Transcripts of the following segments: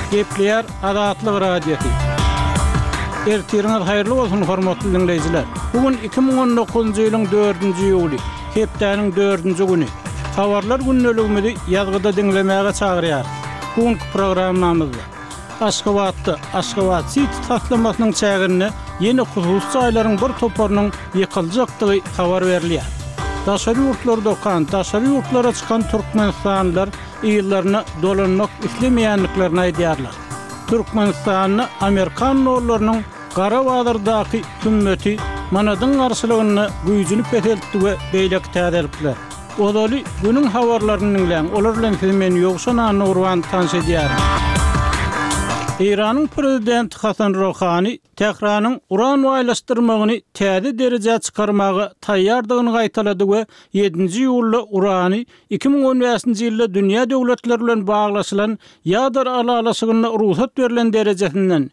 Gepleyer Adatlyk radiosu. Ertiriniz hayırlı bolsun hormatly dinleyijiler. Bugün 2019-njy ýylyň 4-nji ýuly, hepdeniň 4-nji güni. Habarlar günneligini ýazgyda dinlemäge çagyrýar. Bugünkü programmamyzda Aşgabat sit taslamasynyň çägirini ýeni hususy aýlaryň bir toparynyň ýykyljakdygy habar berilýär. Daşary ýurtlarda okan, daşary ýurtlara çykan türkmenistanylar ýyllaryna dolanmak islemeýänliklerini aýdýarlar. Türkmenistanyny Amerikan ollarynyň Gara Badyrdaky hükümeti manadyň garşylygyny güýjüni peteltdi we beýlek täderipler. Odaly günüň habarlaryny dinleň, olar bilen men ýogşan Urwan tanış edýär. İran'ın prezidenti Hasan Rouhani Tehranyň uran waýlaşdyrmagyny täze derejä çykarmagy taýýardygyny gaýtalady we 7-nji ýylda urany 2015-nji ýylda dünýä döwletleri bilen baglaşylan ýadar alalaşygyna ruhsat berilen derejesinden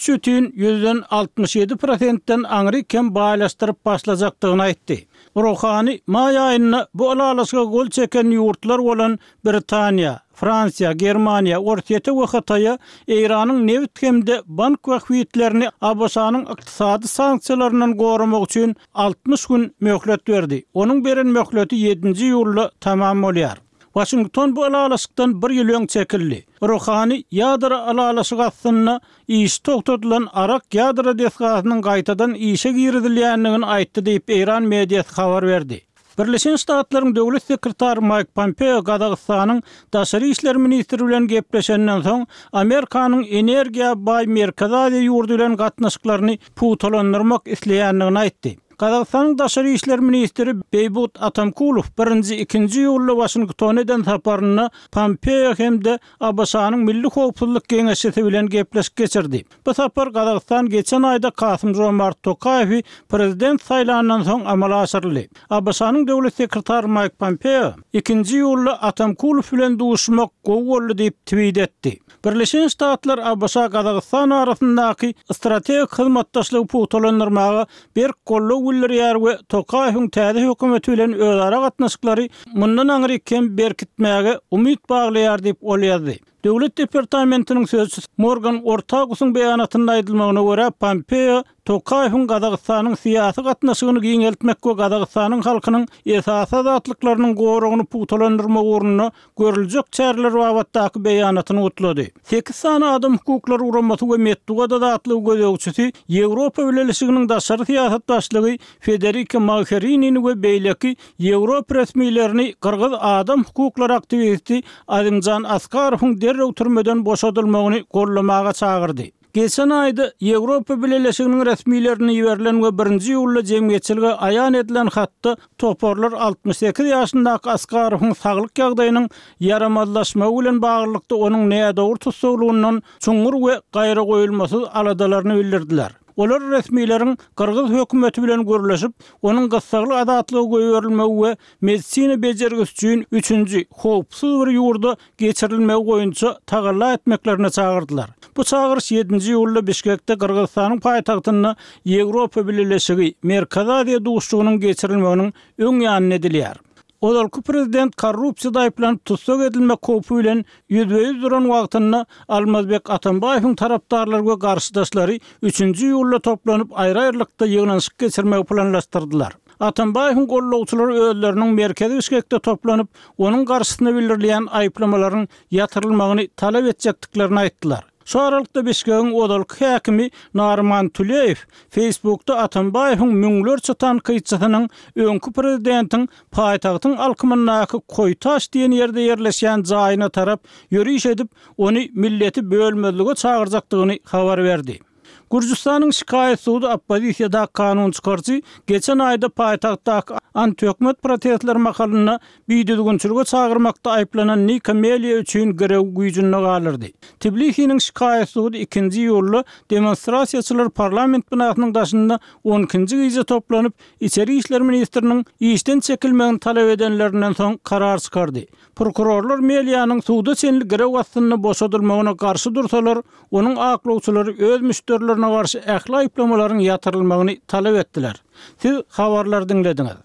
3,67%-den aňry kem baýlaşdyryp başlajakdygyny aýtdy. Rouhani maý aýyna bu alalaşyga gol çeken ýurtlar bolan Britaniýa, Fransiya, Germaniya, Ortiýete we Hataýa Iranyň neft hemde bank we hüýetlerini Abaşanyň ykdysady sanksiýalaryndan goramak üçin 60 gün möhlet berdi. Onuň beren möhleti 7-nji ýylda tamam bolýar. Washington bu alalaşykdan 1 ýyl öň çekildi. Rouhani ýadara alalaşyk aslynda iş togtadylan Arak ýadara desgasynyň gaýtadan işe girilýändigini aýtdy diýip Iran mediýasy habar berdi. Birleşen Ştatlaryň döwlet sekretary Mike Pompeo Gazagystanyň daşary işler ministri bilen gepleşenden soň Amerikanyň energiýa baý Merkez Aziýa ýurdu bilen gatnaşyklaryny putolandyrmak isleýändigini aýtdy. Gazagystanyň daşary işler ministri Beýbut Atamkulov 1-2-nji ýylda Washingtona eden saparyny Pompeo hemde Abaşanyň Milli Howpsuzlyk Geňeşi bilen gepleşip geçirdi. Bu sapar Gazagistan geçen aýda Kasym-Jomart Tokaýew prezident saýlanyndan soň amala aşyryldy. Abaşanyň döwlet sekretary Mike Pompeo 2-nji ýylda Atamkulov bilen duşmak gowy boldy diýip tweet etdi. Birleşen Ştatlar Abaşa Gazagistan arasyndaky strategik hyzmatdaşlygy putolandyrmagy bir gollaw bildirýär we Tokaýewiň täze hökümeti bilen özara gatnaşyklary mundan aňry kem berkitmäge umyt baglaýar diýip olýardy. Döwlet departamentiniň sözçüsü Morgan Ortagusyň beýanatynda aýdylmagyna görä Pompeo Tokaýewiň Gazagystanyň syýasy gatnaşygyny giňeltmek we Gazagystanyň halkynyň esasy azatlyklarynyň goragyny putolandyrma ugruna görüljek çäreler babatdaky beýanatyny utlady. 8 sany adam hukuklary uramasy we Medduga azatlygy gözegçisi Ýewropa Birleşiginiň daşary syýasat başlygy Federica Mogherini we beýleki Ýewropa resmiýlerini Kyrgyz adam hukuklary aktivisti Azimjan Askarowyň derrew türmeden boşadylmagyny gollamaga çagyrdy. Geçen aýda Ýewropa Birleşiginiň resmiýlerini ýiberilen we 1-nji ýylda jemgyýetçilige aýan edilen hatda toparlar 68 ýaşyndaky Askarowyň saglyk ýagdaýynyň yaramazlaşmagy bilen baglykda onuň näde tutulýandan çuňur we gaýra goýulmasy aladalaryny bildirdiler. Olar resmiýleriň Kyrgyz hökümeti bilen görleşip, onuň gassagly azatlygy goýurilmegi we medisina bejergisi üçin 3-nji howpsuz bir ýurda geçirilmegi goýunça tagalla etmeklerine çagyrdylar. Bu çagyryş 7-nji ýylda Bişkekde Kyrgyzstanyň paýtagtyna Ýewropa Birleşigi Merkez Aziýa duşugynyň geçirilmeginiň öň ýanyna edilýär. Odalky prezident korrupsiýada aýplanyp tutsak edilmek köpü bilen ýüzbeýüz duran wagtyna Almazbek Atambaýewiň tarapdarlary we garşydaşlary 3-nji ýylda toplanyp aýry-aýrylykda ýygnaşyk geçirmegi planlaşdyrdylar. Atambaýewiň gollawçylary özleriniň merkezi Bişkekde toplanyp onuň garşysyna bildirilýän aýplamalaryň ýatyrylmagyny talap etjekdiklerini aýtdylar. Şu aralykda Bişkekiň odalky häkimi Narman Tüleýew Facebook'da Atambaýewiň müňlerçe tanqytçysynyň öňkü prezidentiň paýtagtyň alkymyndaky Koýtaş diýen ýerde ýerleşýän jaýyna tarap ýürüş edip ony milleti bölmezlige çagyrjakdygyny habar berdi. Gürjistanyň şikaýet sudy oppozisiýada kanun çykarjy geçen aýda paýtagtdaky anti-hökümet protestler makalyna biýdüdügünçülüge çagyrmakda aýplanan Nika Meliýa üçin grew güýjünde galyrdy. Tbilisiň şikaýet sudy 2-nji ýylda demonstrasiýaçylar parlament binasynyň daşynda 12-nji gece toplanyp içeri işler ministriniň işden çekilmegini talap edenlerinden soň karar çykardy. Prokurorlar Meliýanyň suda çenli grew wastyny boşadylmagyna garşy dursalar, onuň aklawçylary öz müşterilerine garşy ähli aýplamalaryň ýatyrylmagyny talap etdiler. Siz habarlar dinlediňiz.